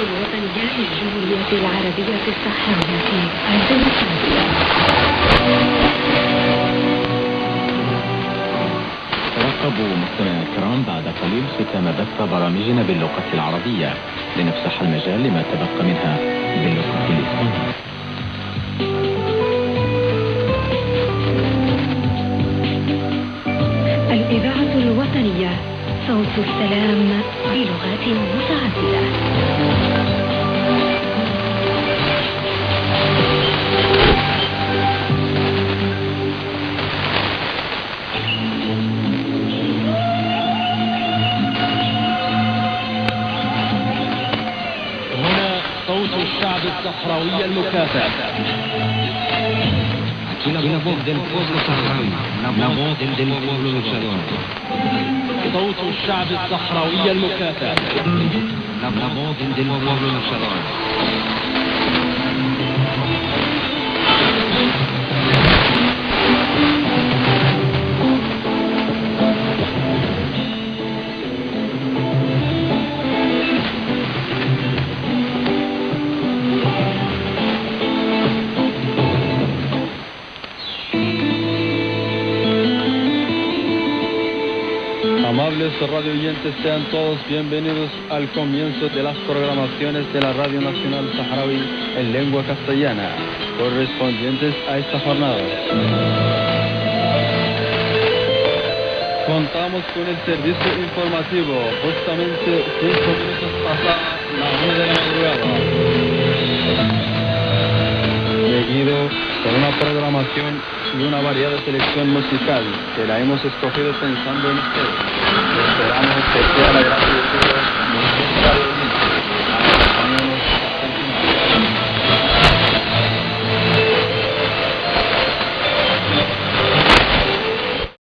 الوطنية للجمهورية العربية الصحراوية الديمقراطية. ترقبوا مستمعينا الكرام بعد قليل ختام بث برامجنا باللغة العربية، لنفسح المجال لما تبقى منها باللغة الإسبانية. الإذاعة الوطنية، صوت السلام بلغات متعددة. هنا صوت الشعب الصحراوي المكافح. La voz del pueblo saharaui, la voz del pueblo luchador. صوت الشعب الصحراوي المكافح. La voz del pueblo luchador. Amables radio oyentes, sean todos bienvenidos al comienzo de las programaciones de la Radio Nacional Saharaui en lengua castellana, correspondientes a esta jornada. Contamos con el servicio informativo justamente 5 minutos pasadas la 1 de la madrugada, seguido con una programación y una variada selección musical que la hemos escogido pensando en ustedes. Esperamos que sea la gracia de todos nuestros radioyentes.